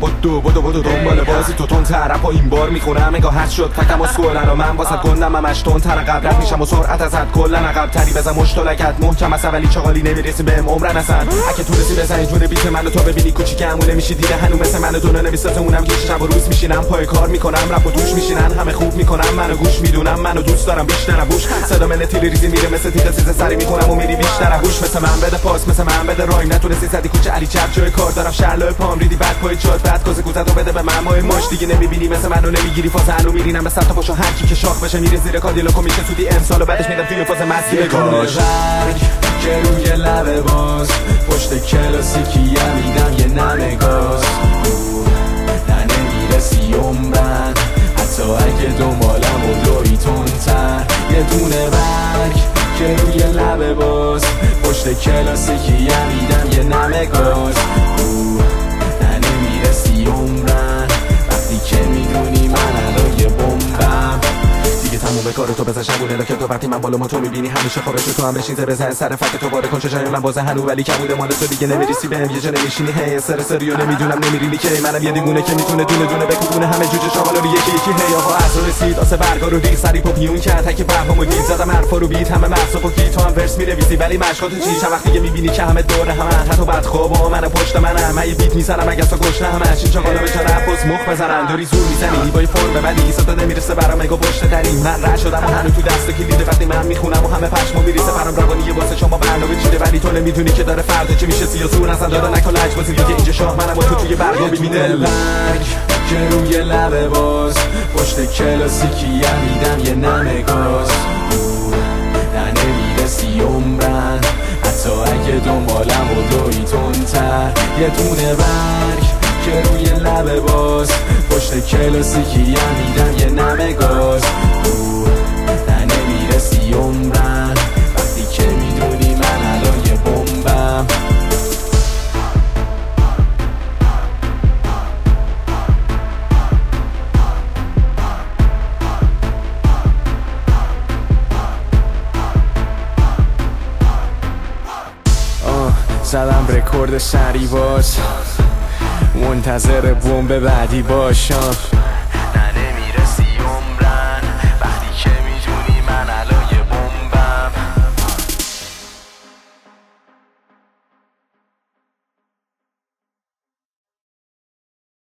بدو دنبال بازی تو تون طرف و این بار میخونم انگاه حد شد تکم و سکولن و من واسد گندم همش تون تر عقب رد میشم و سرعت ازت کلن عقب تری بزن مشتلکت محکم است ولی چاقالی نمیرسی بهم عمرن اصلا اگه تو رسی بزنی جون بیت منو تا ببینی کوچیکمونه میشی دیده هنو مثل من دونه نمیسازه اونم که شب و روز میشینم پای کار میکنم رپ و توش میشینن همه خوب میکنم منو گوش میدونم منو دوست دارم بیشتر بوش صدا من تیل ریزی میره مثل تیغ سیز سری میخونم و میری بیشتر گوش مثل من بده پاس مثل من بده رایم نتونستی زدی کوچه علی چپ جای کار دارم شرلای پام ریدی بعد پای چات بعد کوزه کوزتو بده به من مای ماش دیگه نمیبینی مثل منو نمیگیری فاز هنو میرینم به سمت پاشو هر کی که شاخ بشه میره زیر کادیلاکو میشه سودی امسال و بعدش میدم فیلم فاز مسیر کاش که روی لبه باز پشت کلاسیکی میدم یه نمه گاز نه نمیرسی عمرن حتی اگه دنبالم و دوی تونتر یه دونه برگ که روی لبه باز پشت کلاسیکی میدم یه نمه گاز نه نمیرسی عمرن وقتی که میدونی من الان یه بمبم دیگه تموم کار تو بزن شبونه را که تو وقتی من بالا ما تو میبینی همیشه خوابش تو هم بشین بزن سر فک تو باره کن چجای من بازه هنو ولی کموده مال تو دیگه نمیریسی بهم یه جا نمیشینی هی سریو نمیدونم نمیرینی که منم یه دیوونه که میتونه دونه دونه بکوبونه همه جوجه شامل رو یکی یکی هی آقا از رسید آسه برگا رو ریخ سری پاپیون کرد تک فهمو دید زدم حرفا رو بیت همه مغز و پوکی تو هم ورس می‌نویسی ولی مشقاتو چی چند وقتی که میبینی که همه دور همن حتی بعد خوابا من پشت منم من یه بیت میزنم اگه تو گوش نه همش این چاقالا به چرا پس مخ بزنن داری زور میزنی با فرم بعدی صدا نمیرسه برام مگا پشت ترین من رد شدم هنو تو دست کلید وقتی من میخونم و همه پشمو میریسه برام روانی واسه شما برنامه چیده ولی تو نمیدونی که داره فردا چه میشه سیاسون اصلا داره نکن لجبازی دیگه اینجا شاه منم و تو توی برگا میبینه برگ که روی لبه باز پشت کلاسیکی میدم یه نمه گاز نه نمیرسی عمرن حتی اگه دنبالم و دوی تونتر یه دونه برگ که روی لبه باز پشت کلاسیکی میدم یه نمه گاز نه نمیرسی عمرن وقتی که میدونی من الان یه بمبم زدم رکورد سری باز منتظر بمب بعدی باشم نه نمیرسی